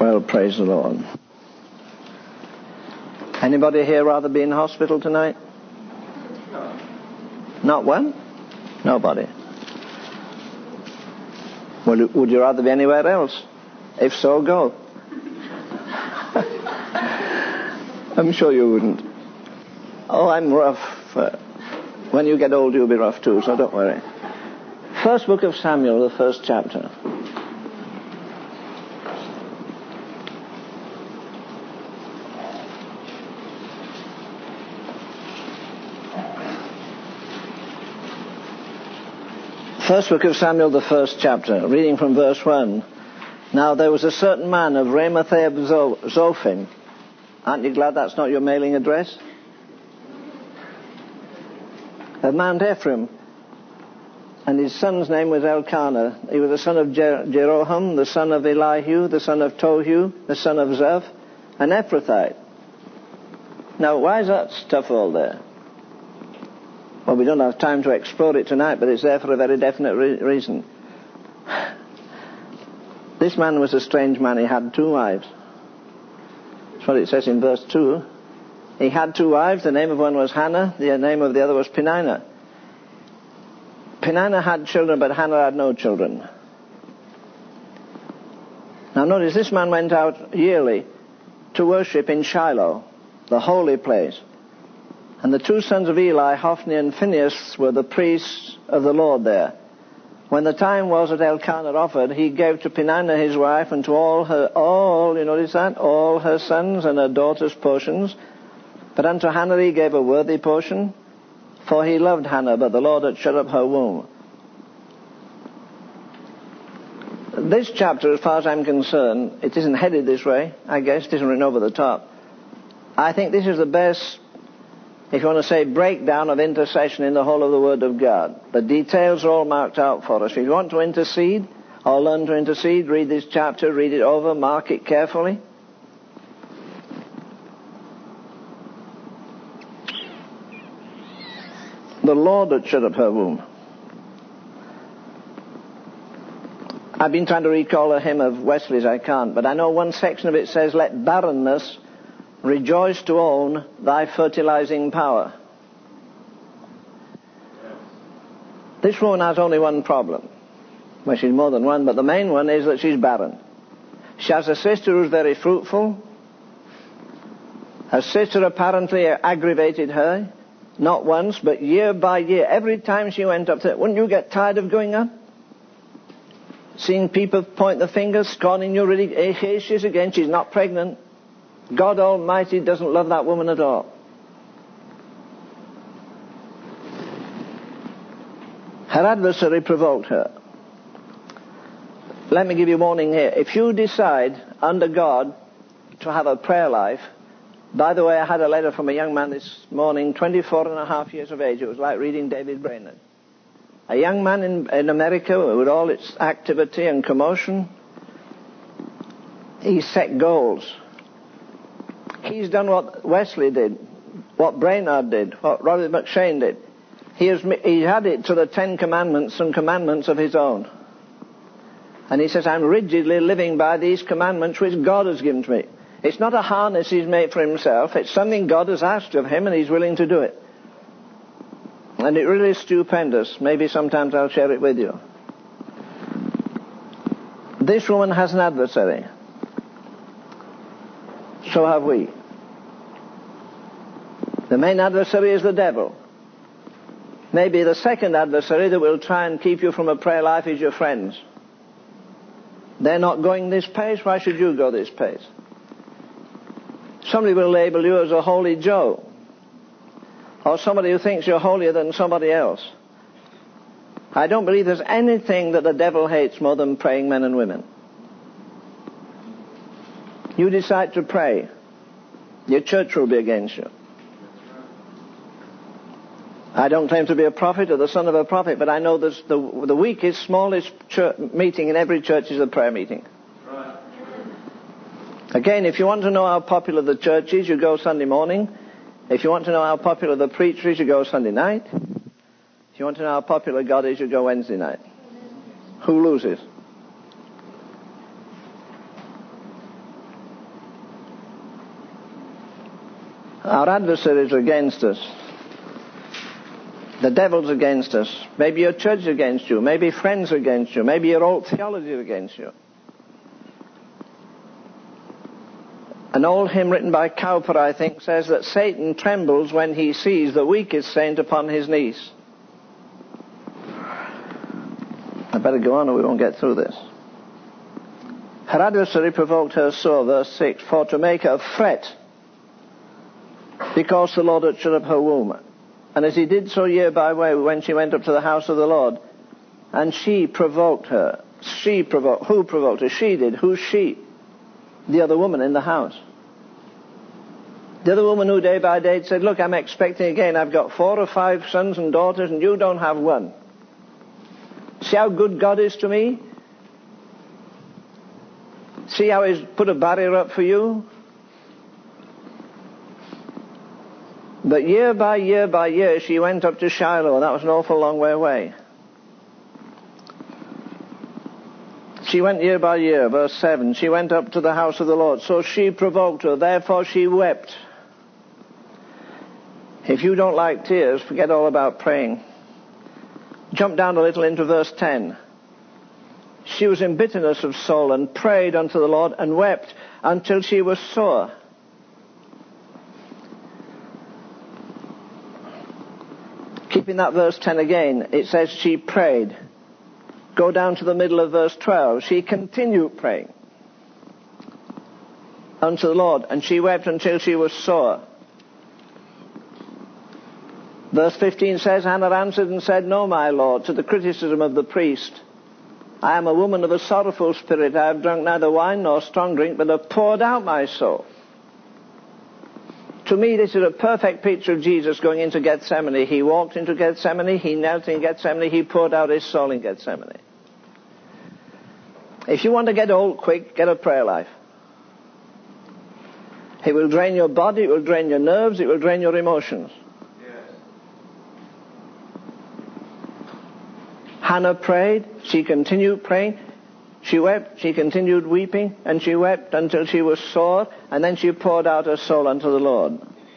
Well, praise the Lord. Anybody here rather be in hospital tonight? No. Not one? Nobody. Well, would you rather be anywhere else? If so, go. I'm sure you wouldn't. Oh, I'm rough. When you get old, you'll be rough too, so don't worry. First book of Samuel, the first chapter. First book of Samuel, the first chapter, reading from verse 1. Now there was a certain man of Ramathaim-Zophim. Aren't you glad that's not your mailing address? Of Mount Ephraim. And his son's name was Elkanah. He was the son of Jeroham, the son of Elihu, the son of Tohu, the son of Zeph, an Ephrathite. Now, why is that stuff all there? Well, we don't have time to explore it tonight, but it's there for a very definite reason. This man was a strange man. He had 2 wives. That's what it says in verse 2. He had 2 wives. The name of one was Hannah. The name of the other was Peninnah. Peninnah had children, but Hannah had no children. Now notice, this man went out yearly to worship in Shiloh, the holy place. And the 2 sons of Eli, Hophni and Phinehas, were the priests of the Lord there. When the time was that Elkanah offered, he gave to Peninnah his wife and to all her sons and her daughters portions. But unto Hannah he gave a worthy portion, for he loved Hannah, but the Lord had shut up her womb. This chapter, as far as I'm concerned, it isn't headed this way, I guess, it isn't written over the top. I think this is the best, if you want to say, breakdown of intercession in the whole of the Word of God. The details are all marked out for us. If you want to intercede, or learn to intercede, read this chapter, read it over, mark it carefully. The Lord had shut up her womb. I've been trying to recall a hymn of Wesley's, I can't, but I know one section of it says, let barrenness rejoice to own thy fertilizing power. This woman has only one problem. Well, she's more than one, but the main one is that she's barren. She has a sister who's very fruitful. Her sister apparently aggravated her, not once, but year by year. Every time she went up there, wouldn't you get tired of going up? Seeing people point the finger, scorning you, really, here she is again, she's not pregnant. God Almighty doesn't love that woman at all. Her adversary provoked her. Let me give you a warning here. If you decide, under God, to have a prayer life, by the way, I had a letter from a young man this morning, 24 and a half years of age. It was like reading David Brainerd. A young man in America with all its activity and commotion. He set goals. He's done what Wesley did, what Brainerd did, what Robert McShane did. He had it to the 10 commandments and commandments of his own. And he says, I'm rigidly living by these commandments which God has given to me. It's not a harness he's made for himself. It's something God has asked of him, and he's willing to do it. And it really is stupendous. Maybe sometimes I'll share it with you. This woman has an adversary. So have we. The main adversary is the devil. Maybe the second adversary that will try and keep you from a prayer life is your friends. They're not going this pace. Why should you go this pace? Somebody will label you as a holy Joe, or somebody who thinks you're holier than somebody else. I don't believe there's anything that the devil hates more than praying men and women. You decide to pray, your church will be against you. I don't claim to be a prophet or the son of a prophet, but I know this, the weakest, smallest meeting in every church is a prayer meeting. Right. Again, if you want to know how popular the church is, you go Sunday morning. If you want to know how popular the preacher is, you go Sunday night. If you want to know how popular God is, you go Wednesday night. Who loses? Our adversaries are against us. The devil's against us. Maybe your church is against you. Maybe friends are against you. Maybe your old theology is against you. An old hymn written by Cowper, I think, says that Satan trembles when he sees the weakest saint upon his knees. I better go on or we won't get through this. Her adversary provoked her sore, verse 6, for to make her fret, because the Lord had shut up her womb. And as he did so year by way, when she went up to the house of the Lord, and she provoked her. Who provoked her? She did. Who's she? The other woman in the house. The other woman who day by day said, look, I'm expecting again. I've got 4 or 5 sons and daughters, and you don't have one. See how good God is to me? See how he's put a barrier up for you? But year by year by year, she went up to Shiloh, and that was an awful long way away. She went year by year, verse 7. She went up to the house of the Lord. So she provoked her, therefore she wept. If you don't like tears, forget all about praying. Jump down a little into verse 10. She was in bitterness of soul and prayed unto the Lord and wept until she was sore. Keeping that verse 10 again, it says she prayed. Go down to the middle of verse 12. She continued praying unto the Lord, and she wept until she was sore. Verse 15 says, Hannah answered and said, No, my Lord, to the criticism of the priest. I am a woman of a sorrowful spirit. I have drunk neither wine nor strong drink, but have poured out my soul. To me, this is a perfect picture of Jesus going into Gethsemane. He walked into Gethsemane, he knelt in Gethsemane, he poured out his soul in Gethsemane. If you want to get old quick, get a prayer life. It will drain your body, it will drain your nerves, it will drain your emotions. Yes. Hannah prayed, she continued praying, she wept, she continued weeping, and she wept until she was sore, and then she poured out her soul unto the Lord.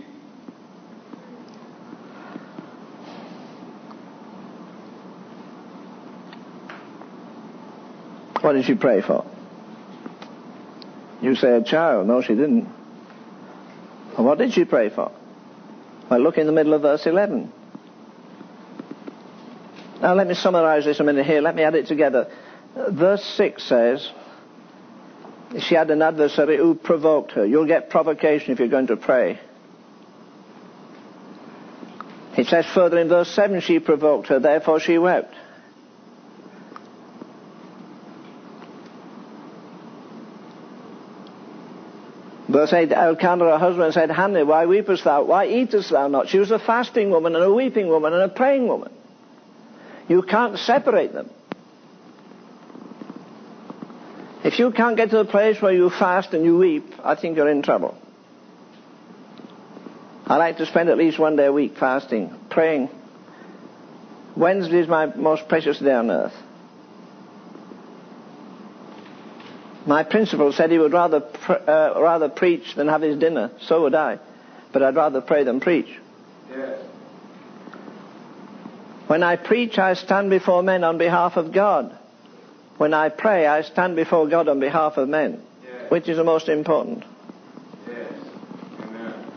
What did she pray for? You say a child. No, she didn't. And what did she pray for? Well, look in the middle of verse 11. Now let me summarize this a minute here. Let me add it together. Verse 6 says, she had an adversary who provoked her. You'll get provocation if you're going to pray. It says further in verse 7, she provoked her, therefore she wept. Verse 8, Elkanah, her husband, said, Hannah, why weepest thou? Why eatest thou not? She was a fasting woman and a weeping woman and a praying woman. You can't separate them. If you can't get to the place where you fast and you weep, I think you're in trouble. I like to spend at least one day a week fasting, praying. Wednesday is my most precious day on earth. My principal said he would rather preach than have his dinner. So would I. But I'd rather pray than preach. Yes. When I preach, I stand before men on behalf of God. When I pray, I stand before God on behalf of men. Yes. Which is the most important? Yes. Amen.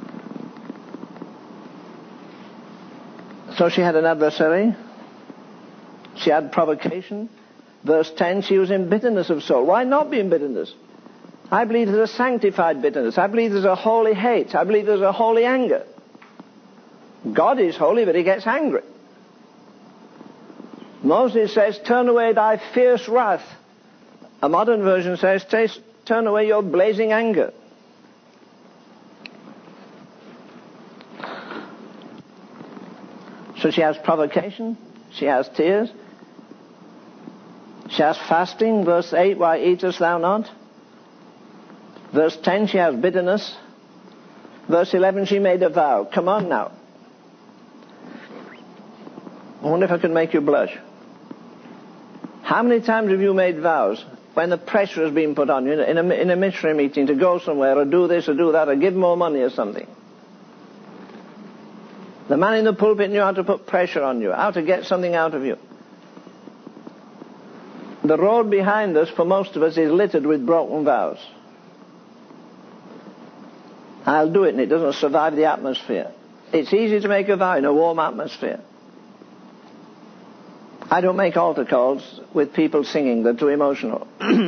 So she had an adversary. She had provocation. Verse 10, she was in bitterness of soul. Why not be in bitterness? I believe there's a sanctified bitterness. I believe there's a holy hate. I believe there's a holy anger. God is holy, but he gets angry. Moses says, turn away thy fierce wrath. A modern version says, turn away your blazing anger. So she has provocation. She has tears. She has fasting, verse 8, why eatest thou not? Verse 10, she has bitterness. Verse 11, she made a vow. Come on now. I wonder if I could make you blush. How many times have you made vows when the pressure has been put on you in a missionary meeting to go somewhere or do this or do that or give more money or something? The man in the pulpit knew how to put pressure on you, how to get something out of you. The road behind us, for most of us, is littered with broken vows. I'll do it, and it doesn't survive the atmosphere. It's easy to make a vow in a warm atmosphere. I don't make altar calls with people singing. They're too emotional.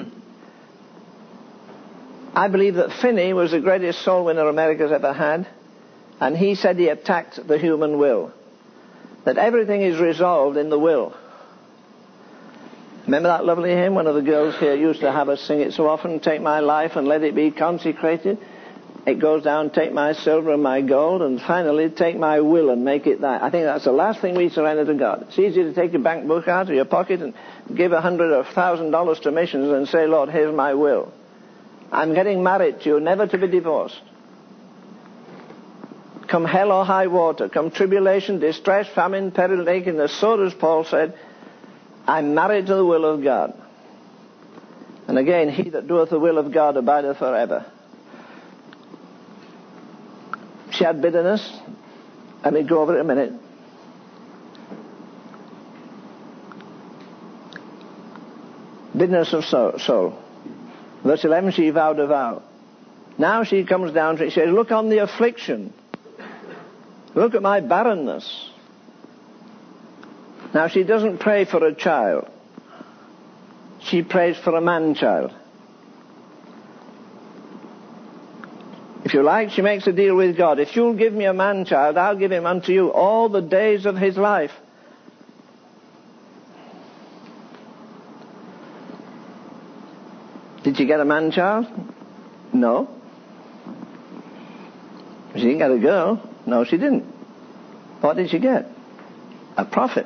I believe that Finney was the greatest soul winner America's ever had, and he said he attacked the human will. That everything is resolved in the will. Remember that lovely hymn? One of the girls here used to have us sing it so often. Take my life and let it be consecrated. It goes down, take my silver and my gold, and finally take my will and make it that. I think that's the last thing we surrender to God. It's easy to take your bank book out of your pocket and give $100 or $1,000 to missions and say, Lord, here's my will. I'm getting married to you, never to be divorced. Come hell or high water, come tribulation, distress, famine, peril, nakedness, so does Paul said, I'm married to the will of God. And again, he that doeth the will of God abideth forever. She had bitterness. Let me go over it a minute. Bitterness of soul. Verse 11, she vowed a vow. Now she comes down to it. She says, look on the affliction. Look at my barrenness. Now she doesn't pray for a child. She prays for a man-child. If you like, she makes a deal with God. If you'll give me a man-child, I'll give him unto you all the days of his life. Did she get a man-child? No. She didn't get a girl. No, she didn't. What did she get? A prophet.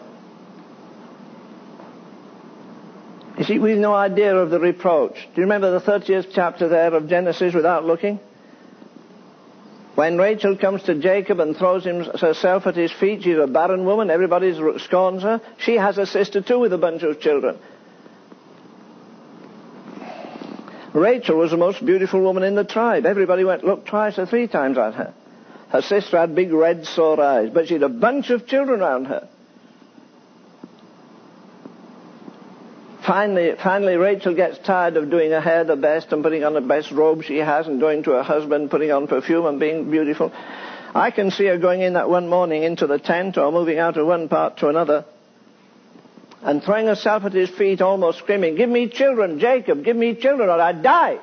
You see, we've no idea of the reproach. Do you remember the 30th chapter there of Genesis without looking? When Rachel comes to Jacob and throws herself at his feet, she's a barren woman, everybody scorns her. She has a sister too with a bunch of children. Rachel was the most beautiful woman in the tribe. Everybody looked twice or three times at her. Her sister had big red sore eyes, but she had a bunch of children around her. Finally, Rachel gets tired of doing her hair the best and putting on the best robe she has and going to her husband, putting on perfume and being beautiful. I can see her going in that one morning into the tent or moving out of one part to another and throwing herself at his feet, almost screaming, give me children, Jacob, give me children or I die.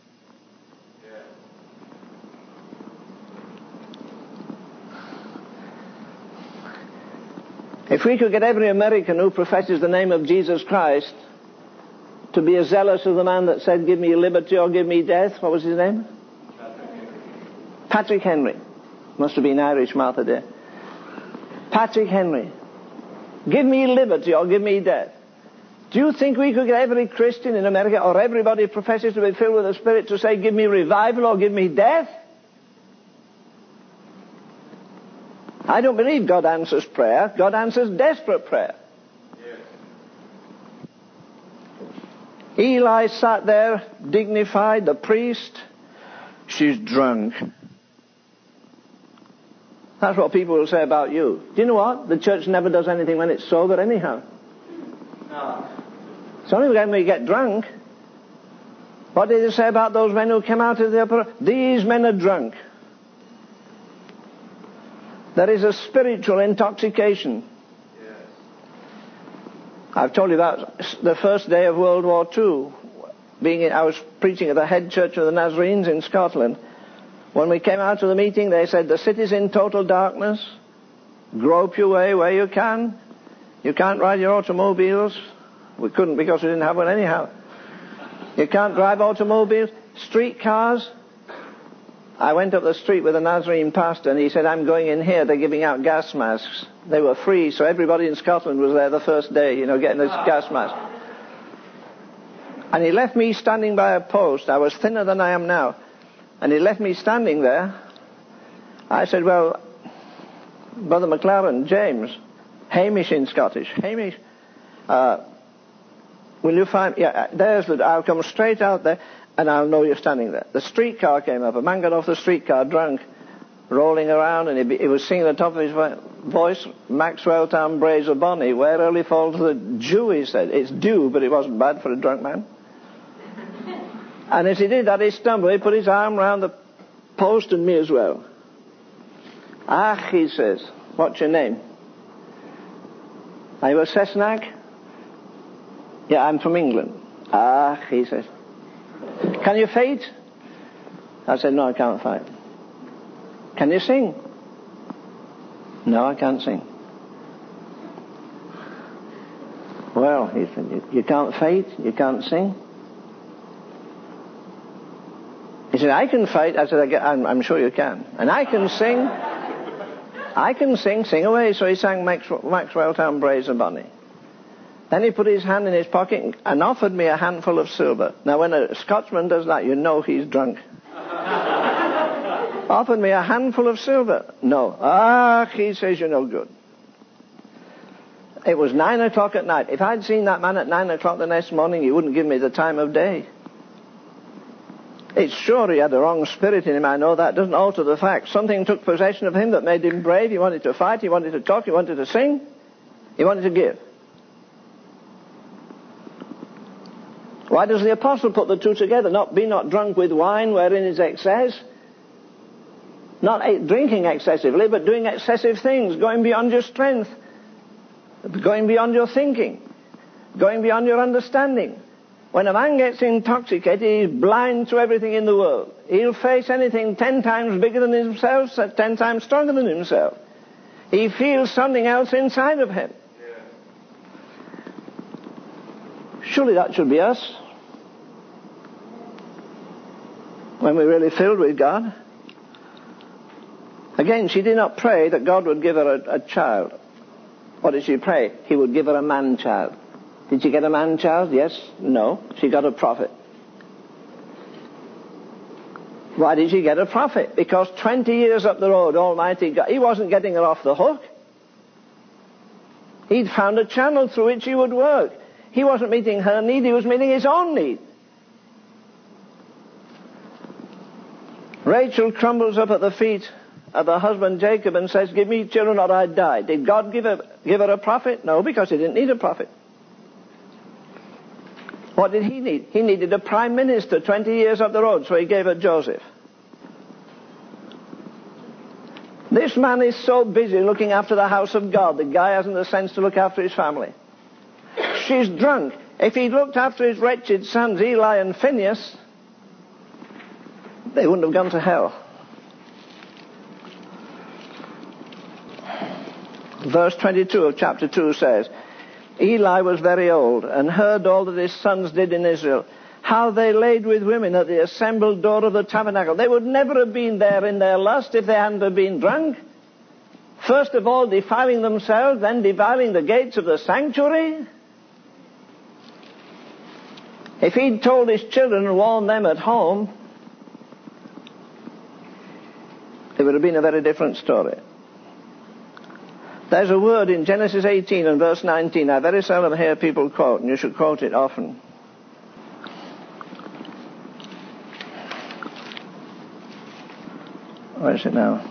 If we could get every American who professes the name of Jesus Christ to be as zealous of the man that said, give me liberty or give me death, what was his name? Patrick Henry. Must have been Irish, Martha dear. Patrick Henry. Give me liberty or give me death. Do you think we could get every Christian in America or everybody who professes to be filled with the Spirit to say, give me revival or give me death? I don't believe God answers prayer. God answers desperate prayer. Yes. Eli sat there, dignified, the priest. She's drunk. That's what people will say about you. Do you know what? The church never does anything when it's sober anyhow. No. It's only when we get drunk. What did they say about those men who came out of the upper? These men are drunk. There is a spiritual intoxication. Yes. I've told you about the first day of World War II. I was preaching at the head church of the Nazarenes in Scotland. When we came out of the meeting, they said, the city's in total darkness. Grope your way where you can. You can't ride your automobiles. We couldn't because we didn't have one anyhow. You can't drive automobiles. Streetcars. I went up the street with a Nazarene pastor and he said, I'm going in here, they're giving out gas masks. They were free, so everybody in Scotland was there the first day, getting this gas mask. And he left me standing by a post. I was thinner than I am now. And he left me standing there. I said, well, Brother McLaren, James, Hamish in Scottish, Hamish, will you find, I'll come straight out there. And I'll know you're standing there. The streetcar came up. A man got off the streetcar drunk, rolling around, and he was singing at the top of his voice, Maxwell Town Braes of Bonnie, where early falls the dew, he said. It's dew, but it wasn't bad for a drunk man. And as he did that, he stumbled. He put his arm round the post and me as well. Ach, he says, what's your name? Are you a Cessnack? Yeah, I'm from England. Ach, he says, can you fight? I said, no, I can't fight. Can you sing? No, I can't sing. Well, he said, you can't fight, you can't sing? He said, I can fight. I said, I'm sure you can. And I can sing. I can sing away. So he sang Maxwell Town Braes of Bonnie. Then he put his hand in his pocket and offered me a handful of silver. Now, when a Scotsman does that, you know he's drunk. Offered me a handful of silver. No. Ah, he says, you're no good. It was 9 o'clock at night. If I'd seen that man at 9 o'clock the next morning, he wouldn't give me the time of day. It's sure he had the wrong spirit in him, I know that. Doesn't alter the fact. Something took possession of him that made him brave. He wanted to fight, he wanted to talk, he wanted to sing, he wanted to give. Why does the apostle put the two together? Be not drunk with wine wherein is excess. Not drinking excessively, but doing excessive things, going beyond your strength, going beyond your thinking, going beyond your understanding. When a man gets intoxicated, he's blind to everything in the world. He'll face anything 10 times bigger than himself, 10 times stronger than himself. He feels something else inside of him. Surely that should be us. When we're really filled with God. Again, she did not pray that God would give her a child. What did she pray? He would give her a man-child. Did she get a man-child? Yes? No. She got a prophet. Why did she get a prophet? Because 20 years up the road, Almighty God, he wasn't getting her off the hook. He'd found a channel through which he would work. He wasn't meeting her need, he was meeting his own need. Rachel crumbles up at the feet of her husband Jacob and says, give me children or I die. Did God give her a prophet? No, because he didn't need a prophet. What did he need? He needed a prime minister 20 years up the road, so he gave her Joseph. This man is so busy looking after the house of God, the guy hasn't the sense to look after his family. She's drunk. If he'd looked after his wretched sons, Eli and Phineas, they wouldn't have gone to hell. Verse 22 of chapter 2 says, Eli was very old and heard all that his sons did in Israel, how they laid with women at the assembled door of the tabernacle. They would never have been there in their lust if they hadn't have been drunk. First of all, defiling themselves, then defiling the gates of the sanctuary. If he'd told his children and warned them at home, it would have been a very different story. There's a word in Genesis 18 and verse 19 I very seldom hear people quote, and you should quote it often. Where is it now?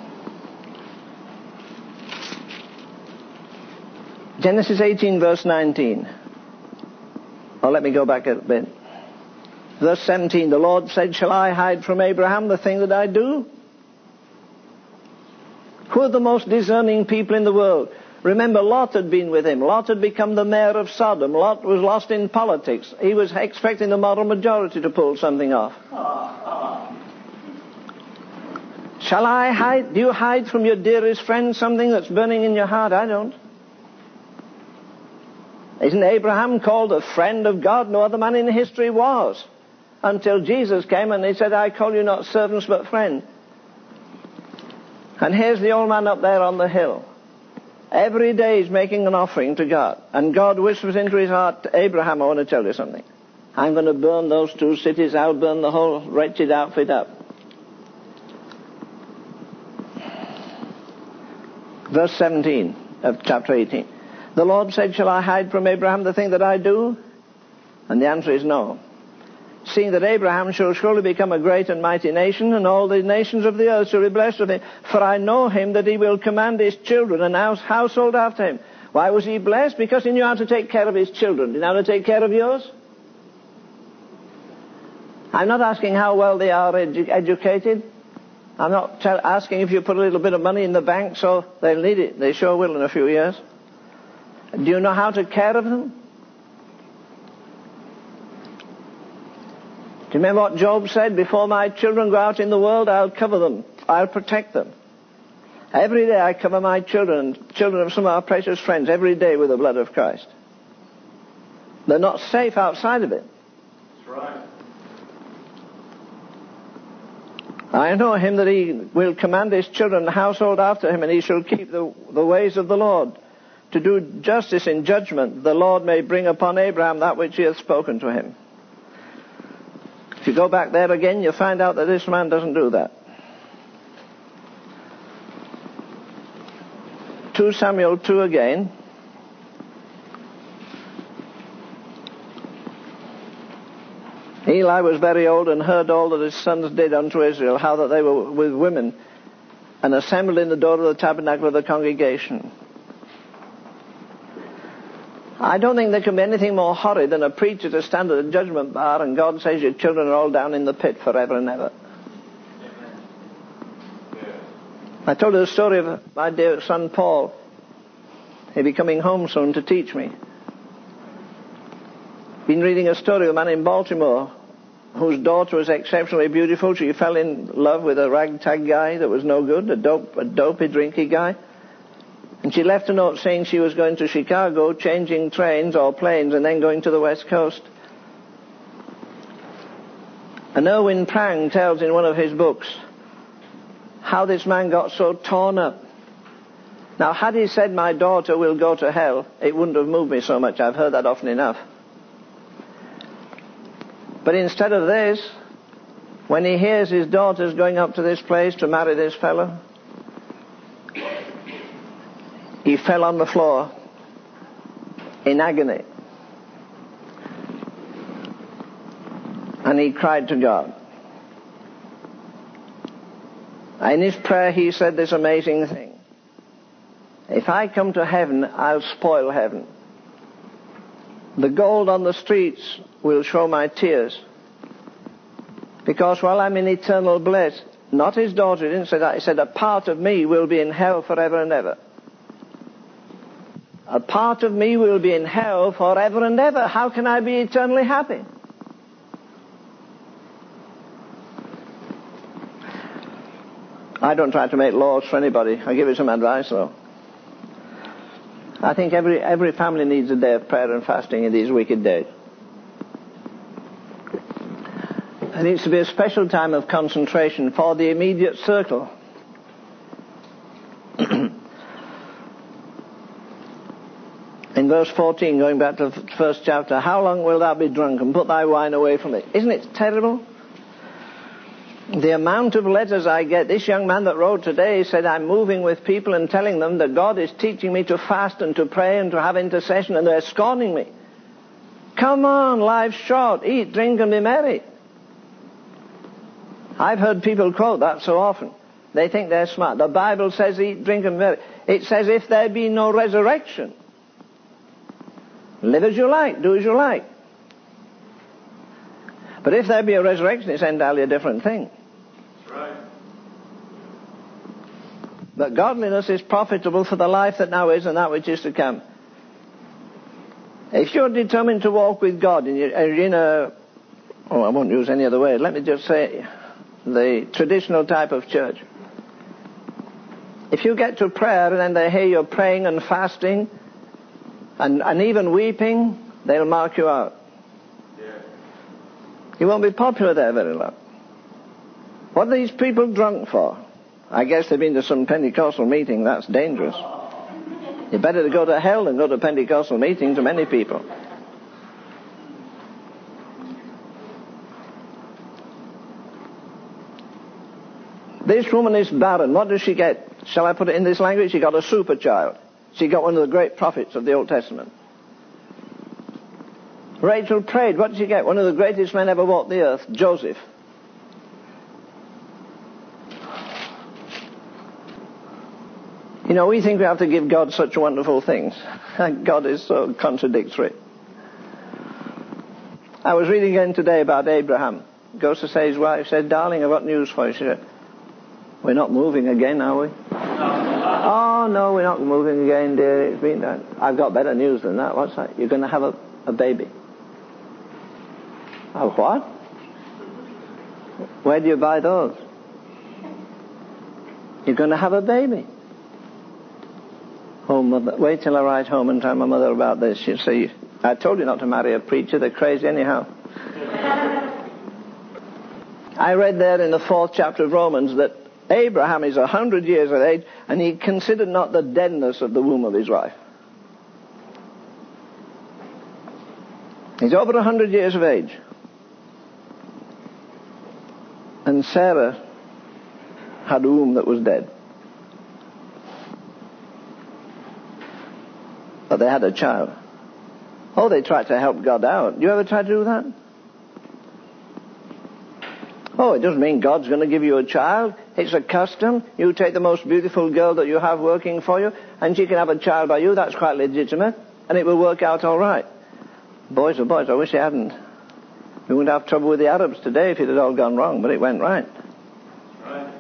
Genesis 18 verse 19. Oh, let me go back a bit. Verse 17, the Lord said, shall I hide from Abraham the thing that I do? Who are the most discerning people in the world? Remember, Lot had been with him. Lot had become the mayor of Sodom. Lot was lost in politics. He was expecting the moral majority to pull something off. Shall I hide? Do you hide from your dearest friend something that's burning in your heart? I don't. Isn't Abraham called a friend of God? No other man in history was. Until Jesus came and he said, I call you not servants but friends. And here's the old man up there on the hill. Every day he's making an offering to God. And God whispers into his heart, Abraham, I want to tell you something. I'm going to burn those 2 cities. I'll burn the whole wretched outfit up. Verse 17 of chapter 18. The Lord said, shall I hide from Abraham the thing that I do? And the answer is no. seeing that Abraham shall surely become a great and mighty nation, and all the nations of the earth shall be blessed of him. For I know him that he will command his children and household after him. Why was he blessed? Because he knew how to take care of his children. Do you know how to take care of yours? I'm not asking how well they are educated. I'm not asking if you put a little bit of money in the bank so they'll need it. They sure will in a few years. Do you know how to care of them? Do you remember what Job said? Before my children go out in the world, I'll cover them. I'll protect them. Every day I cover my children, children of some of our precious friends, every day with the blood of Christ. They're not safe outside of it. That's right. I know him that he will command his children and the household after him, and he shall keep the ways of the Lord. To do justice in judgment, the Lord may bring upon Abraham that which he hath spoken to him. If you go back there again, you'll find out that this man doesn't do that. 2 Samuel 2 again. Eli was very old and heard all that his sons did unto Israel, how that they were with women, and assembled in the door of the tabernacle of the congregation. I don't think there can be anything more horrid than a preacher to stand at the judgment bar and God says your children are all down in the pit forever and ever. I told you the story of my dear son Paul. He'll be coming home soon to teach me. Been reading a story of a man in Baltimore whose daughter was exceptionally beautiful. She fell in love with a ragtag guy that was no good, a dopey, drinky guy. And she left a note saying she was going to Chicago, changing trains or planes, and then going to the West Coast. And Erwin Prang tells in one of his books how this man got so torn up. Now, had he said, my daughter will go to hell, it wouldn't have moved me so much. I've heard that often enough. But instead of this, when he hears his daughter's going up to this place to marry this fellow, he fell on the floor in agony. And he cried to God. In his prayer he said this amazing thing. If I come to heaven, I'll spoil heaven. The gold on the streets will show my tears. Because while I'm in eternal bliss, not his daughter, he didn't say that, he said a part of me will be in hell forever and ever. A part of me will be in hell forever and ever. How can I be eternally happy? I don't try to make laws for anybody. I give you some advice, though. I think every family needs a day of prayer and fasting in these wicked days. There needs to be a special time of concentration for the immediate circle. In verse 14, going back to the first chapter, how long wilt thou be drunk and put thy wine away from it? Isn't it terrible? The amount of letters I get. This young man that wrote today said, I'm moving with people and telling them that God is teaching me to fast and to pray and to have intercession, and they're scorning me. Come on, life's short. Eat, drink, and be merry. I've heard people quote that so often. They think they're smart. The Bible says eat, drink, and be merry. It says if there be no resurrection, live as you like, do as you like. But if there be a resurrection, it's entirely a different thing. That's right. But godliness is profitable for the life that now is and that which is to come. If you're determined to walk with God and you're in a, I won't use any other word, let me just say the traditional type of church. If you get to prayer and then they hear you praying and fasting and even weeping, they'll mark you out. You won't be popular there very long. What are these people drunk for? I guess they've been to some Pentecostal meeting. That's dangerous. You're better to go to hell than go to a Pentecostal meeting to many people. This woman is barren. What does she get? Shall I put it in this language? She got a super child. She got one of the great prophets of the Old Testament. Rachel prayed. What did she get? One of the greatest men ever walked the earth, Joseph. You know, we think we have to give God such wonderful things. God is so contradictory. I was reading again today about Abraham. Goes to say his wife, said, darling, I've got news for you. She said, we're not moving again, are we? Oh, no, we're not moving again, dear. It's been I've got better news than that. What's that? You're going to have a baby. A what? Where do you buy those? You're going to have a baby. Oh, mother, wait till I write home and tell my mother about this. She'll say, I told you not to marry a preacher. They're crazy anyhow. I read there in the 4th chapter of Romans that Abraham is 100 years of age, and he considered not the deadness of the womb of his wife. He's over 100 years of age. And Sarah had a womb that was dead. But they had a child. Oh, they tried to help God out. You ever try to do that? Oh, it doesn't mean God's going to give you a child. It's a custom. You take the most beautiful girl that you have working for you, and she can have a child by you. That's quite legitimate, and it will work out all right. Boys, oh boys, I wish they hadn't. We wouldn't have trouble with the Arabs today if it had all gone wrong, but it went right. Right.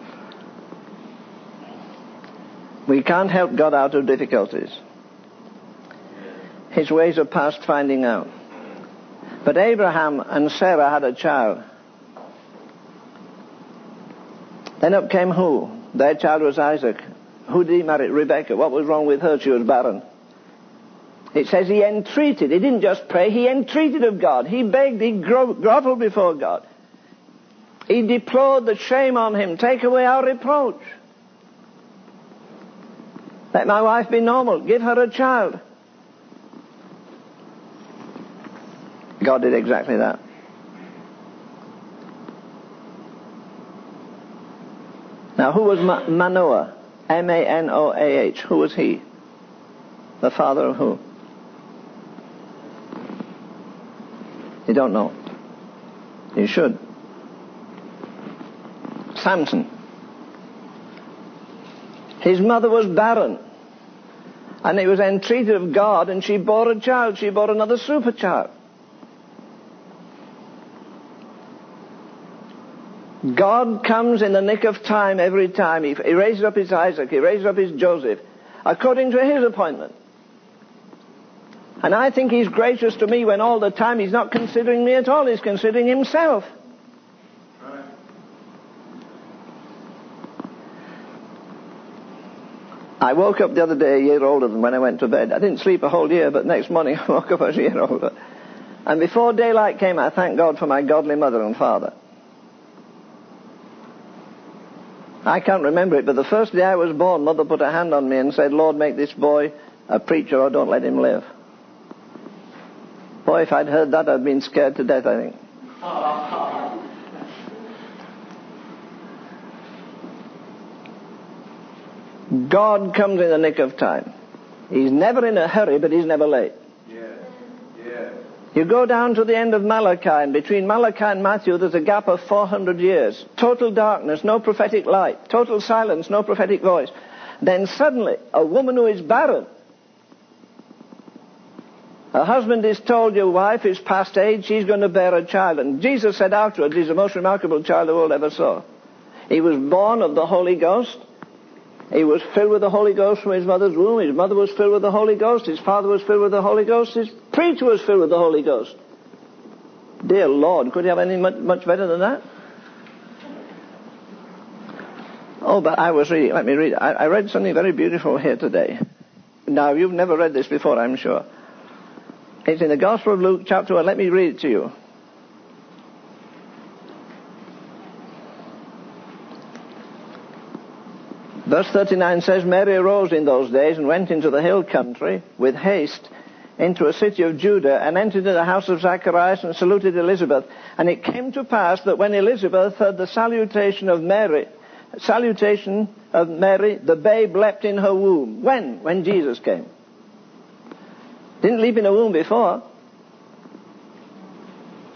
We can't help God out of difficulties. His ways are past finding out. But Abraham and Sarah had a child. Then up came who? Their child was Isaac. Who did he marry? Rebekah. What was wrong with her? She was barren. It says he entreated. He didn't just pray. He entreated of God. He begged. He groveled before God. He deplored the shame on him. Take away our reproach. Let my wife be normal. Give her a child. God did exactly that. Now, who was Manoah? M-A-N-O-A-H. Who was he? The father of who? You don't know. You should. Samson. His mother was barren. And he was entreated of God, and she bore a child. She bore another super child. God comes in the nick of time every time. He raises up his Isaac. He raises up his Joseph according to his appointment. And I think he's gracious to me when all the time he's not considering me at all. He's considering himself. Right. I woke up the other day a year older than when I went to bed. I didn't sleep a whole year, but next morning I woke up a year older. And before daylight came, I thanked God for my godly mother and father. I can't remember it, but the first day I was born, Mother put a hand on me and said, Lord, make this boy a preacher or don't let him live. Boy, if I'd heard that, I'd been scared to death, I think. God comes in the nick of time. He's never in a hurry, but he's never late. Yes. Yes. You go down to the end of Malachi, and between Malachi and Matthew there's a gap of 400 years. Total darkness, no prophetic light. Total silence, no prophetic voice. Then suddenly, a woman who is barren. Her husband is told, your wife is past age, she's going to bear a child. And Jesus said afterwards, he's the most remarkable child the world ever saw. He was born of the Holy Ghost. He was filled with the Holy Ghost from his mother's womb. His mother was filled with the Holy Ghost. His father was filled with the Holy Ghost. His preacher was filled with the Holy Ghost. Dear Lord, could you have any much better than that? Oh, but I was reading, let me read. I read something very beautiful here today. Now, you've never read this before, I'm sure. It's in the Gospel of Luke, chapter 1. Let me read it to you. Verse 39 says, Mary arose in those days and went into the hill country with haste into a city of Judah and entered into the house of Zacharias and saluted Elizabeth. And it came to pass that when Elizabeth heard the salutation of Mary, the babe leapt in her womb. When? When Jesus came. Didn't leap in her womb before.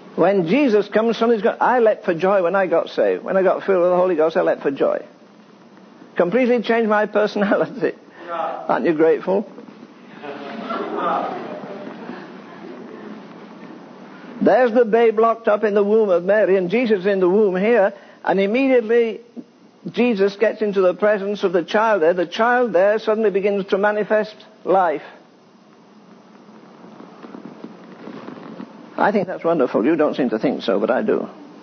When Jesus comes, somebody's got... I leapt for joy when I got saved. When I got filled with the Holy Ghost, I leapt for joy. Completely changed my personality. Aren't you grateful? There's the babe locked up in the womb of Mary, and Jesus is in the womb here, and immediately Jesus gets into the presence of the child there. The child there suddenly begins to manifest life. I think that's wonderful. You don't seem to think so, but I do.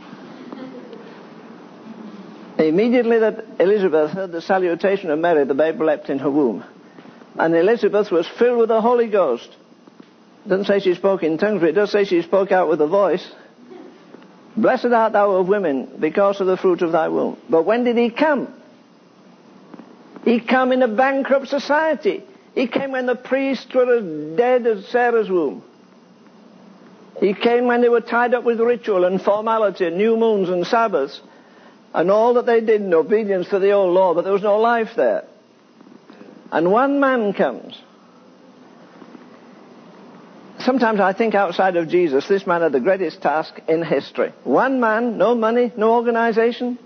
Immediately that Elizabeth heard the salutation of Mary, the babe leapt in her womb. And Elizabeth was filled with the Holy Ghost. It doesn't say she spoke in tongues, but it does say she spoke out with a voice. Blessed art thou of women, because of the fruit of thy womb. But when did he come? He came in a bankrupt society. He came when the priests were as dead as Sarah's womb. He came when they were tied up with ritual and formality and new moons and Sabbaths and all that they did in obedience to the old law, but there was no life there. And one man comes. Sometimes I think outside of Jesus, this man had the greatest task in history. One man, no money, no organization.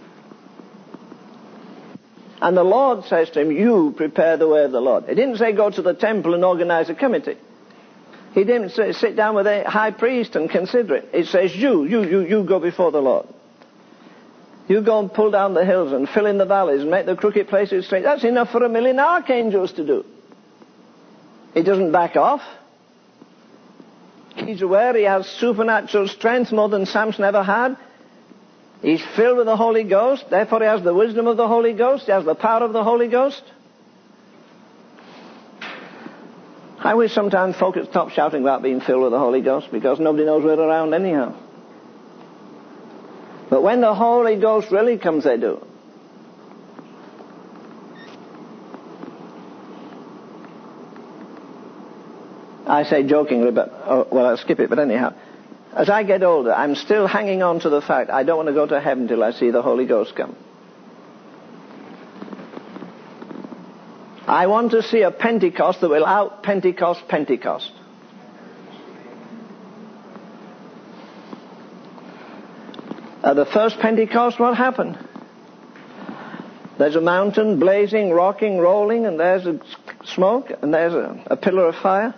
And the Lord says to him, you prepare the way of the Lord. He didn't say go to the temple and organize a committee. He didn't say sit down with a high priest and consider it. It says you go before the Lord. You go and pull down the hills and fill in the valleys and make the crooked places straight. That's enough for 1,000,000 archangels to do. He doesn't back off. He's aware he has supernatural strength more than Samson ever had. He's filled with the Holy Ghost. Therefore he has the wisdom of the Holy Ghost. He has the power of the Holy Ghost. I wish sometimes folk would stop shouting about being filled with the Holy Ghost, because nobody knows we're around anyhow. But when the Holy Ghost really comes, they do. I say jokingly, but, I'll skip it, but anyhow. As I get older, I'm still hanging on to the fact I don't want to go to heaven till I see the Holy Ghost come. I want to see a Pentecost that will out-Pentecost Pentecost. At the first Pentecost, what happened? There's a mountain blazing, rocking, rolling, and there's a smoke, and there's a pillar of fire.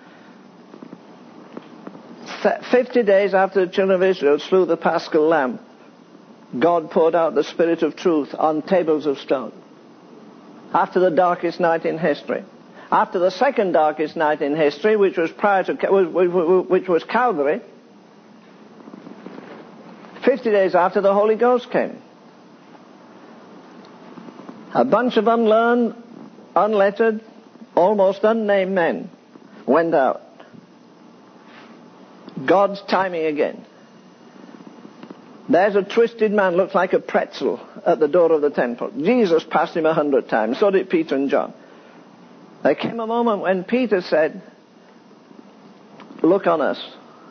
50 days after the children of Israel slew the Paschal lamb, God poured out the Spirit of truth on tables of stone. After the darkest night in history. After the second darkest night in history, which was which was Calvary, 50 days after the Holy Ghost came. A bunch of unlearned, unlettered, almost unnamed men went out. God's timing again. There's a twisted man, looks like a pretzel, at the door of the temple. Jesus passed him 100 times. So did Peter and John. There came a moment when Peter said, look on us.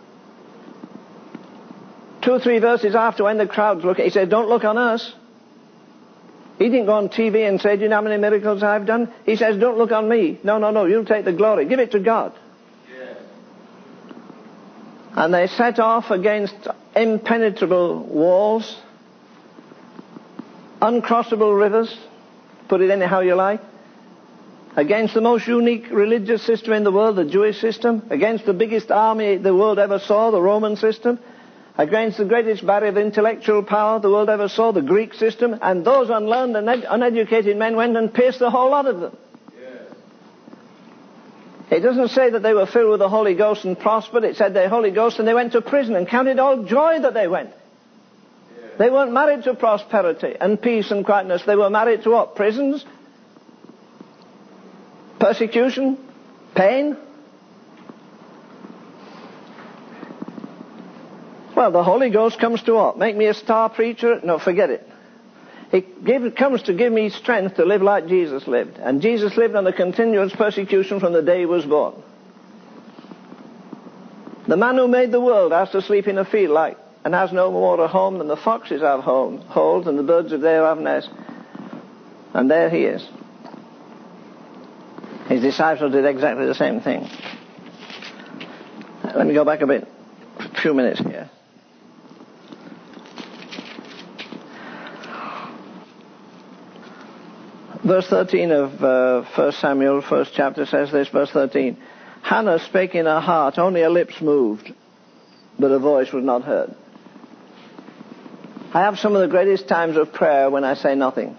2 or 3 verses after, when the crowd's looking, he said, don't look on us. He didn't go on TV and say, do you know how many miracles I've done? He says, don't look on me. No, you'll take the glory. Give it to God. Yes. And they set off against impenetrable walls, uncrossable rivers, put it anyhow you like, against the most unique religious system in the world, the Jewish system, against the biggest army the world ever saw, the Roman system, against the greatest barrier of intellectual power the world ever saw, the Greek system, and those unlearned and uneducated men went and pierced the whole lot of them. Yes. It doesn't say that they were filled with the Holy Ghost and prospered. It said the Holy Ghost, and they went to prison and counted all joy that they went. Yes. They weren't married to prosperity and peace and quietness. They were married to what? Prisons? Persecution? Pain? Well, the Holy Ghost comes to what? Make me a star preacher? No, forget it. It comes to give me strength to live like Jesus lived. And Jesus lived under continuous persecution from the day he was born. The man who made the world has to sleep in a field and has no more a home than the foxes have holes and the birds of the air have nests. And there he is. His disciples did exactly the same thing. Let me go back a bit. a few minutes here. Verse 13 of 1 Samuel, first chapter, says this, verse 13. Hannah spake in her heart, only her lips moved, but her voice was not heard. I have some of the greatest times of prayer when I say nothing.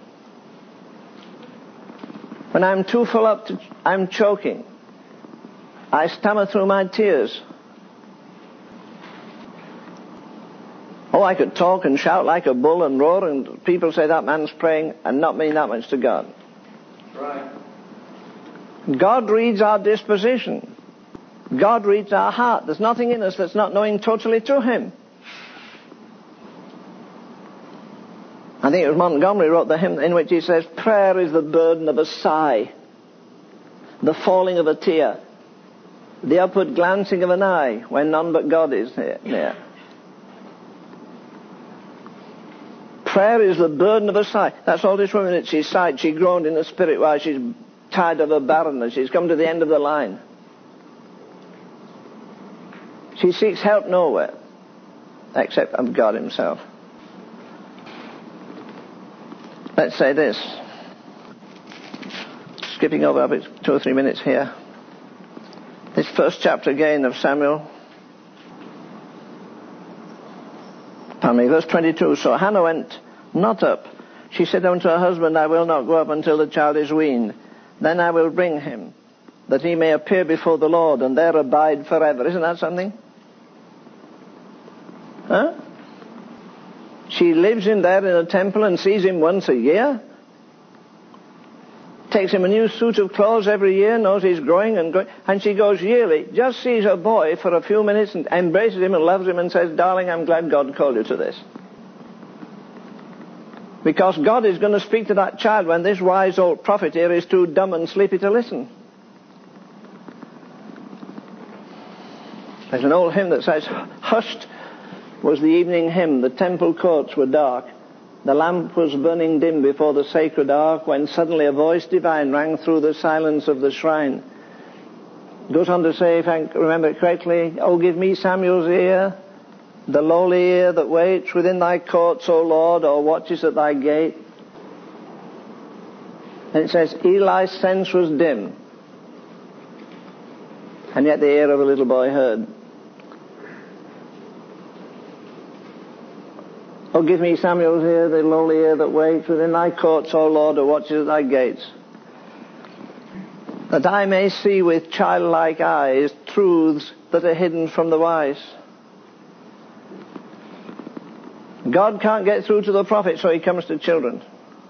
When I'm too full up, I'm choking. I stammer through my tears. Oh, I could talk and shout like a bull and roar, and people say that man's praying and not mean that much to God. Right. God reads our disposition. God reads our heart. There's nothing in us that's not knowing totally to Him. I think it was Montgomery wrote the hymn in which he says, prayer is the burden of a sigh, the falling of a tear, the upward glancing of an eye when none but God is near. Prayer is the burden of a sigh. That's all this woman, she sighed. She groaned in the spirit while she's tired of her barrenness. She's come to the end of the line. She seeks help nowhere except of God Himself. Let's say this. Skipping over a bit, 2 or 3 minutes here. This first chapter again of Samuel. Verse 22. So Hannah went not up. She said unto her husband, I will not go up until the child is weaned. Then I will bring him, that he may appear before the Lord, and there abide forever. Isn't that something? Huh? She lives in there in a temple and sees him once a year. Takes him a new suit of clothes every year, knows he's growing and growing. And she goes yearly, just sees her boy for a few minutes and embraces him and loves him and says, darling, I'm glad God called you to this. Because God is going to speak to that child when this wise old prophet here is too dumb and sleepy to listen. There's an old hymn that says, hushed was the evening hymn, the temple courts were dark. The lamp was burning dim before the sacred ark, when suddenly a voice divine rang through the silence of the shrine. It goes on to say, if I remember it correctly, oh, give me Samuel's ear, the lowly ear that waits within thy courts, O Lord, or watches at thy gate. And it says, Eli's sense was dim, and yet the ear of a little boy heard. Oh, give me Samuel's ear, the lowly ear that waits within thy courts, O Lord, or watches at thy gates, that I may see with childlike eyes truths that are hidden from the wise. God can't get through to the prophet, so He comes to children.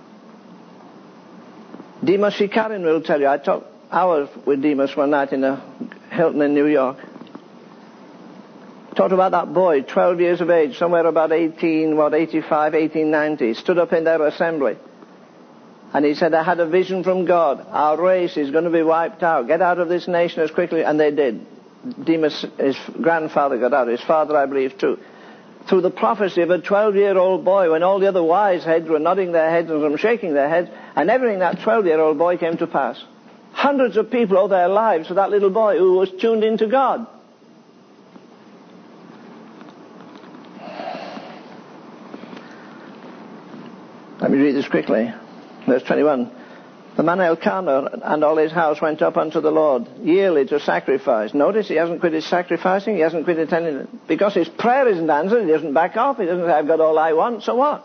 Demas Shikarin will tell you. I talked hours with Demas one night in a Hilton in New York. Talked about that boy, 12 years of age, somewhere about 1890, stood up in their assembly. And he said, I had a vision from God. Our race is going to be wiped out. Get out of this nation as quickly. And they did. Demas, his grandfather got out. His father, I believe, too. Through the prophecy of a 12-year-old boy, when all the other wise heads were nodding their heads and some shaking their heads, and everything that 12-year-old boy came to pass. Hundreds of people owe their lives to that little boy who was tuned into God. Let me read this quickly. Verse 21. The man Elkanah and all his house went up unto the Lord yearly to sacrifice. Notice he hasn't quit his sacrificing. He hasn't quit attending. Because his prayer isn't answered, he doesn't back off. He doesn't say, I've got all I want, so what?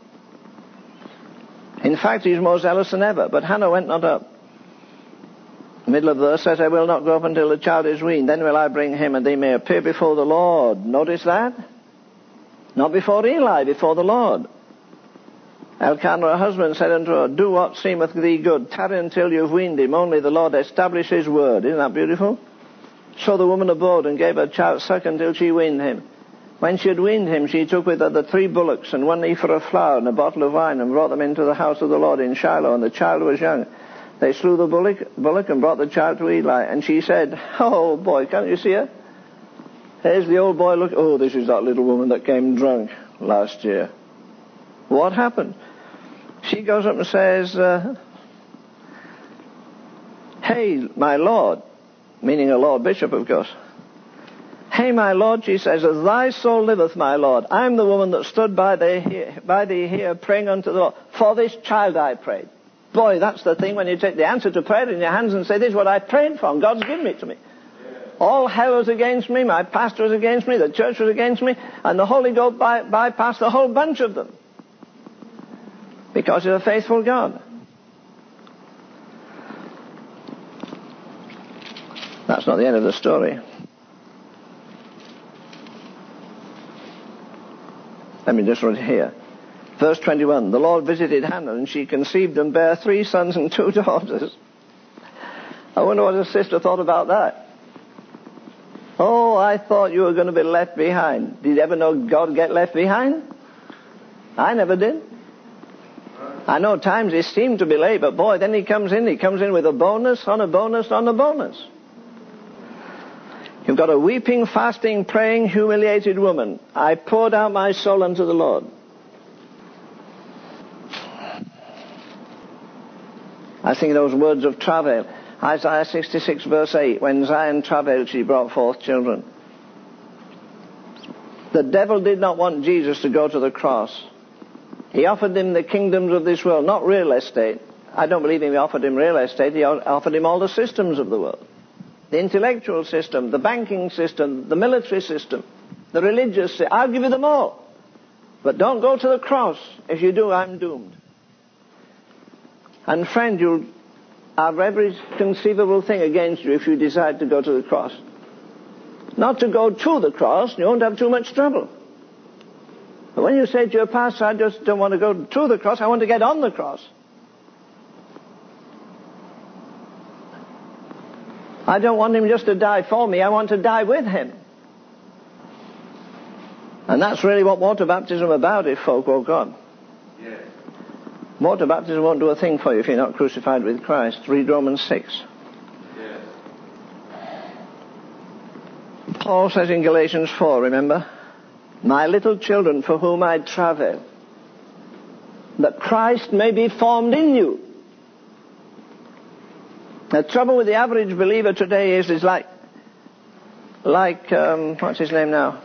In fact, he's more zealous than ever. But Hannah went not up. The middle of the verse says, I will not go up until the child is weaned. Then will I bring him, and they may appear before the Lord. Notice that? Not before Eli, before the Lord. Elkanah, her husband, said unto her, do what seemeth thee good. Tarry until you've weaned him. Only the Lord establish His word. Isn't that beautiful? So the woman abode and gave her child suck until she weaned him. When she had weaned him, she took with her the 3 bullocks and 1 ephah of flour and a bottle of wine and brought them into the house of the Lord in Shiloh. And the child was young. They slew the bullock and brought the child to Eli. And she said, oh boy, can't you see her? Here's the old boy. Look, oh, this is that little woman that came drunk last year. What happened? She goes up and says, hey, my Lord, meaning a Lord Bishop, of course. Hey, my Lord, she says, as thy soul liveth, my Lord, I'm the woman that stood by thee here praying unto the Lord. For this child I prayed. Boy, that's the thing when you take the answer to prayer in your hands and say, this is what I prayed for, and God's given it to me. All hell was against me, my pastor was against me, the church was against me, and the Holy Ghost bypassed the whole bunch of them. Because he's a faithful God. That's not the end of the story. Let me just read here. Verse 21, the Lord visited Hannah, and she conceived and bare 3 sons and 2 daughters. I wonder what her sister thought about that. Oh, I thought you were going to be left behind. Did you ever know God get left behind? I never did. I know times he seemed to be late, but boy, then he comes in with a bonus on a bonus on a bonus. You've got a weeping, fasting, praying, humiliated woman. I poured out my soul unto the Lord. I think those words of travail. Isaiah 66 verse 8, when Zion travailed, she brought forth children. The devil did not want Jesus to go to the cross. He offered him the kingdoms of this world, not real estate. I don't believe he offered him real estate. He offered him all the systems of the world. The intellectual system, the banking system, the military system, the religious system. I'll give you them all. But don't go to the cross. If you do, I'm doomed. And friend, you'll have every conceivable thing against you if you decide to go to the cross. Not to go to the cross, you won't have too much trouble. But when you say to your pastor, I just don't want to go to the cross, I want to get on the cross. I don't want him just to die for me, I want to die with him. And that's really what water baptism is about, if folk will God. Yes. Water baptism won't do a thing for you if you're not crucified with Christ. Read Romans 6. Yes. Paul says in Galatians 4, remember? My little children for whom I travail, that Christ may be formed in you. The trouble with the average believer today is like what's his name now?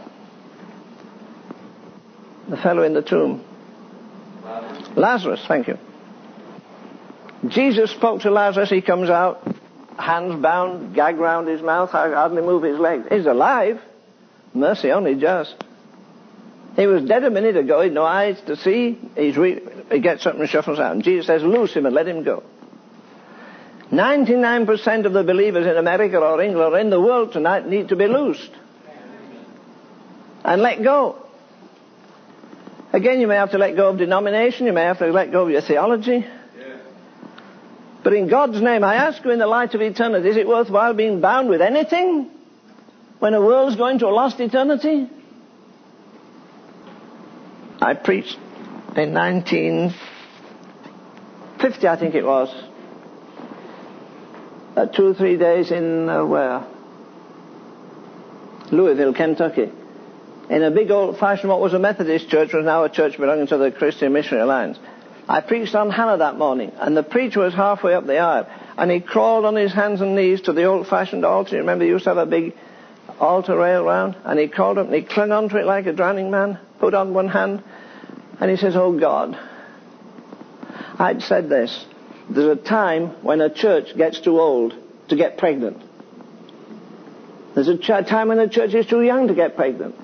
The fellow in the tomb. Lazarus, thank you. Jesus spoke to Lazarus, he comes out, hands bound, gag round his mouth, hardly move his legs. He's alive. Mercy only just. He was dead a minute ago, he'd no eyes to see, he gets up and shuffles out. And Jesus says, loose him and let him go. 99% of the believers in America or England or in the world tonight need to be loosed. And let go. Again, you may have to let go of denomination, you may have to let go of your theology. Yes. But in God's name, I ask you in the light of eternity, is it worthwhile being bound with anything when a world's going to a lost eternity? I preached in 1950, I think it was. 2 or 3 days in, where? Louisville, Kentucky. In a big old-fashioned, what was a Methodist church, was now a church belonging to the Christian Missionary Alliance. I preached on Hannah that morning, and the preacher was halfway up the aisle, and he crawled on his hands and knees to the old-fashioned altar. You remember, he used to have a big altar rail round, and he crawled up and he clung onto it like a drowning man, put on one hand, and he says, oh God, I'd said this. There's a time when a church gets too old to get pregnant. There's a time when a church is too young to get pregnant.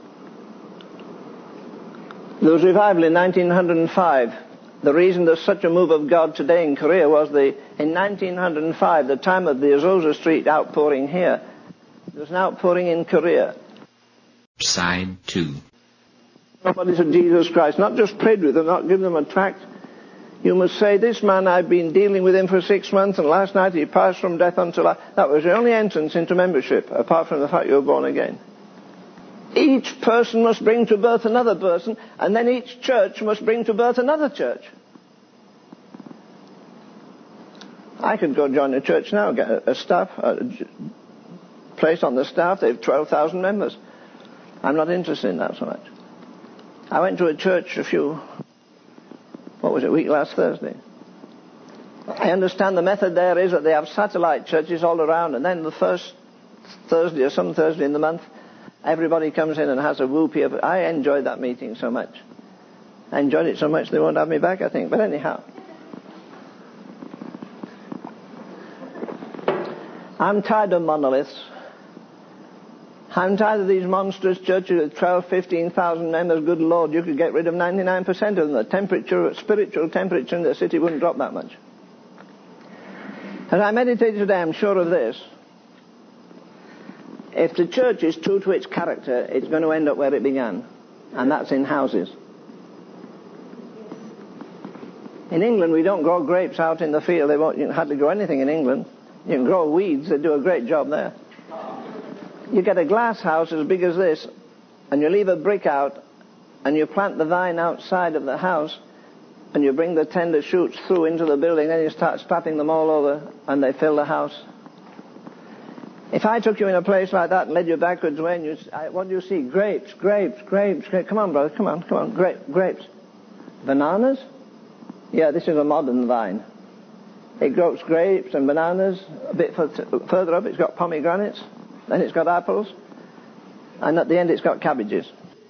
There was revival in 1905. The reason there's such a move of God today in Korea was in 1905, the time of the Azusa Street outpouring here. There was an outpouring in Korea. Side 2. Nobody to Jesus Christ, not just prayed with them, not give them a tract. You must say, this man, I've been dealing with him for 6 months, and last night he passed from death unto life. That was the only entrance into membership, apart from the fact you were born again. Each person must bring to birth another person, and then each church must bring to birth another church. I could go join a church now, get a place on the staff. They have 12,000 members. I'm not interested in that so much. I went to a church week last Thursday. I understand the method there is that they have satellite churches all around, and then the first Thursday or some Thursday in the month, Everybody comes in and has a whoopee. I enjoyed that meeting so much. I enjoyed it so much they won't have me back, I think. But anyhow. I'm tired of monoliths. I'm tired of these monstrous churches with 12, 15,000 members. Good Lord, you could get rid of 99% of them. The spiritual temperature in the city wouldn't drop that much. As I meditate today, I'm sure of this. If the church is true to its character, it's going to end up where it began. And that's in houses. In England, we don't grow grapes out in the field. You can hardly grow anything in England. You can grow weeds. They do a great job there. You get a glass house as big as this, and you leave a brick out, and you plant the vine outside of the house, and you bring the tender shoots through into the building, then you start strapping them all over, and they fill the house. If I took you in a place like that and led you backwards away, what do you see? Grapes, grapes, grapes, grapes. Come on, brother, come on. Grapes. Bananas? Yeah, this is a modern vine. It grows grapes and bananas. A bit further up, it's got pomegranates. Then it's got apples. And at the end, it's got cabbages.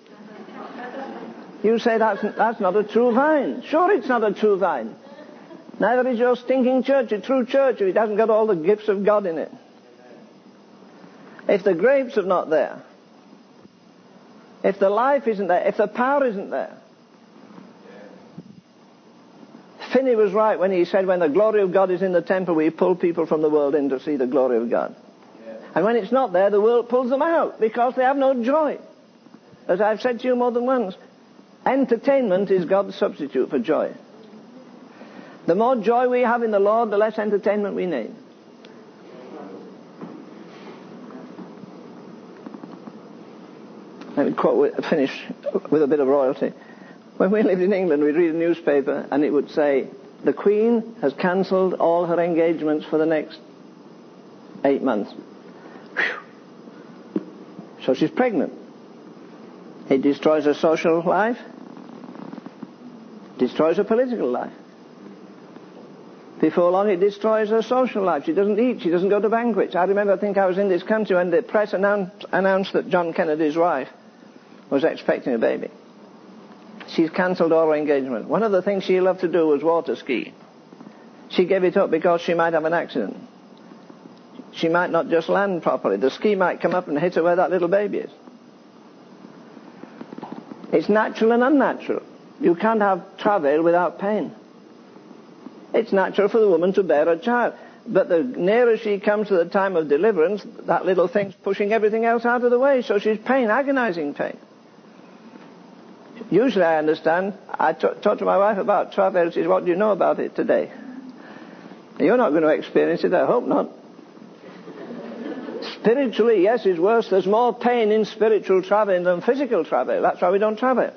You say that's not a true vine. Sure, it's not a true vine. Neither is your stinking church a true church if it hasn't got all the gifts of God in it. If the grapes are not there, if the life isn't there, if the power isn't there. Finney was right when he said, when the glory of God is in the temple, we pull people from the world in to see the glory of God. Yeah. And when it's not there, the world pulls them out because they have no joy. As I've said to you more than once, entertainment is God's substitute for joy. The more joy we have in the Lord, the less entertainment we need. Let me finish with a bit of royalty. When we lived in England, we'd read a newspaper and it would say, the Queen has cancelled all her engagements for the next 8 months. Whew. So she's pregnant. It destroys her social life, destroys her political life. Before long, it destroys her social life. She doesn't eat, she doesn't go to banquets. I remember, I was in this country when the press announced that John Kennedy's wife was expecting a baby. She's cancelled all her engagement. One of the things she loved to do was water ski. She gave it up because she might have an accident. She might not just land properly. The ski might come up and hit her where that little baby is. It's natural and unnatural. You can't have travail without pain. It's natural for the woman to bear a child. But the nearer she comes to the time of deliverance, that little thing's pushing everything else out of the way. So she's agonizing pain. Usually I understand. I talk to my wife about travail. She says, what do you know about it today? You're not going to experience it, I hope not. Spiritually, yes, it's worse. There's more pain in spiritual travail than physical travail. That's why we don't travail.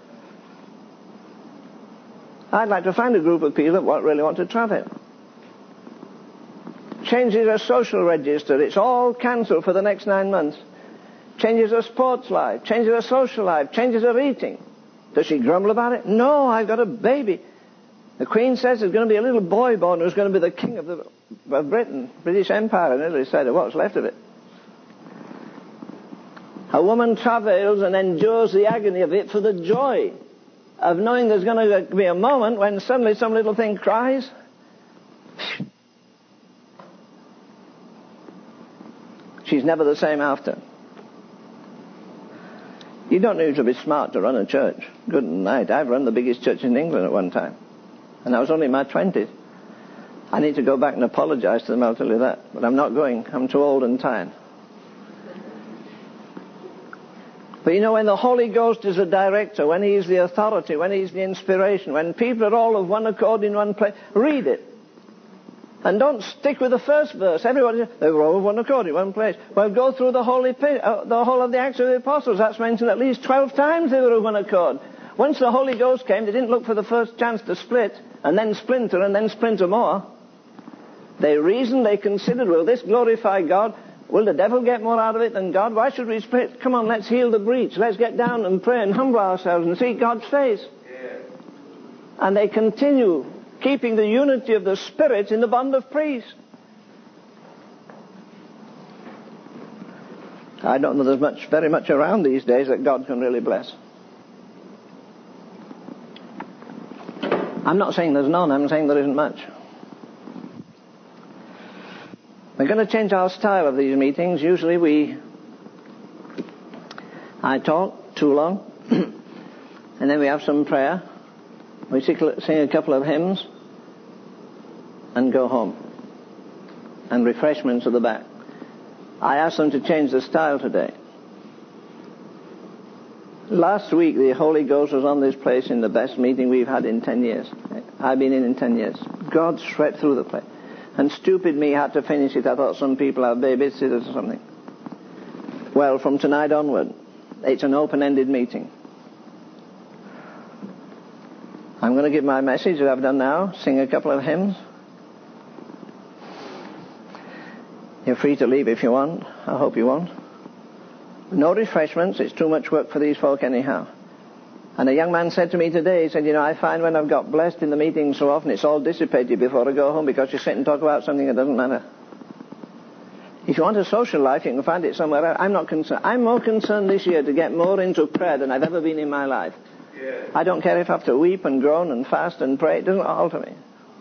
I'd like to find a group of people that really want to travail. Changes her social register. It's all cancelled for the next 9 months. Changes her sports life. Changes her social life. Changes her eating. Does she grumble about it? No, I've got a baby. The Queen says there's going to be a little boy born who's going to be the king of Britain, British Empire, and Italy said, what's left of it. A woman travails and endures the agony of it for the joy of knowing there's going to be a moment when suddenly some little thing cries. She's never the same after. You don't need to be smart to run a church. Good night. I've run the biggest church in England at one time. And I was only in my 20s. I need to go back and apologize to them, I'll tell you that. But I'm not going. I'm too old and tired. But you know, when the Holy Ghost is the director, when He is the authority, when He's the inspiration, when people are all of one accord in one place, read it. And don't stick with the first verse. Everybody, they were all of one accord in one place. Well, go through the whole of the Acts of the Apostles. That's mentioned at least 12 times they were of one accord. Once the Holy Ghost came, they didn't look for the first chance to split, and then splinter more. They reasoned, they considered, will this glorify God? Will the devil get more out of it than God? Why should we split? Come on, let's heal the breach. Let's get down and pray and humble ourselves and seek God's face. Yeah. And they continue keeping the unity of the Spirit in the bond of peace. I don't know there's very much around these days that God can really bless. I'm not saying there's none, I'm saying there isn't much. We're going to change our style of these meetings. Usually I talk too long, and then we have some prayer. We sing a couple of hymns, and go home. And refreshments at the back. I asked them to change the style today. Last week, the Holy Ghost was on this place in the best meeting we've had in 10 years. I've been in 10 years. God swept through the place. And stupid me had to finish it. I thought some people have babysitters or something. Well, from tonight onward, it's an open-ended meeting. I'm going to give my message that I've done now, sing a couple of hymns. You're free to leave if you want. I hope you won't. No refreshments. It's too much work for these folk anyhow. And a young man said to me today, he said, I find when I've got blessed in the meeting so often, it's all dissipated before I go home because you sit and talk about something that doesn't matter. If you want a social life, you can find it somewhere else. I'm not concerned. I'm more concerned this year to get more into prayer than I've ever been in my life. Yeah. I don't care if I have to weep and groan and fast and pray. It doesn't alter me.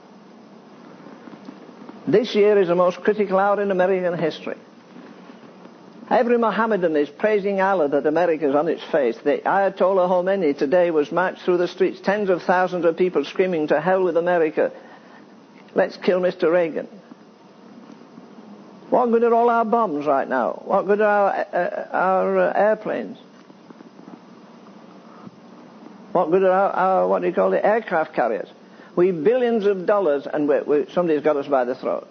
This year is the most critical hour in American history. Every Mohammedan is praising Allah that America is on its face. The Ayatollah Khomeini today was marched through the streets, tens of thousands of people screaming, to hell with America. Let's kill Mr. Reagan. What good are all our bombs right now? What good are our airplanes? What good are our aircraft carriers? We've billions of dollars and somebody's got us by the throat.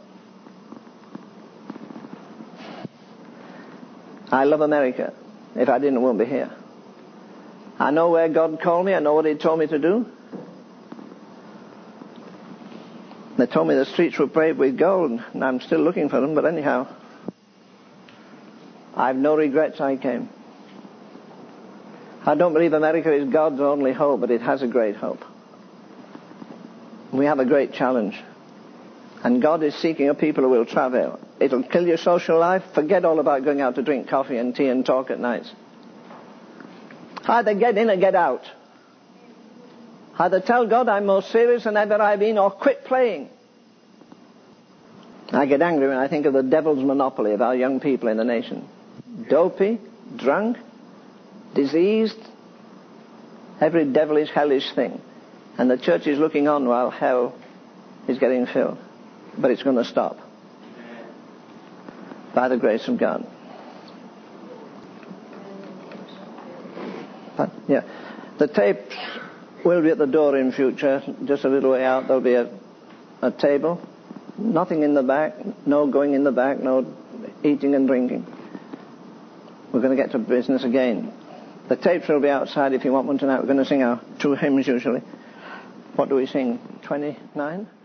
I love America. If I didn't, I wouldn't be here. I know where God called me. I know what He told me to do. They told me the streets were paved with gold, and I'm still looking for them, but anyhow, I have no regrets I came. I don't believe America is God's only hope, but it has a great hope. We have a great challenge. And God is seeking a people who will travel. It'll kill your social life. Forget all about going out to drink coffee and tea and talk at nights. Either get in or get out. Either tell God I'm more serious than ever I've been, or quit playing. I get angry when I think of the devil's monopoly of our young people in the nation. Dopey, drunk, diseased, every devilish, hellish thing. And the church is looking on while hell is getting filled. But it's going to stop. By the grace of God. But, yeah. The tapes will be at the door in future. Just a little way out there'll be a table. Nothing in the back. No going in the back. No eating and drinking. We're going to get to business again. The tapes will be outside if you want one tonight. We're going to sing our 2 hymns usually. What do we sing? 29?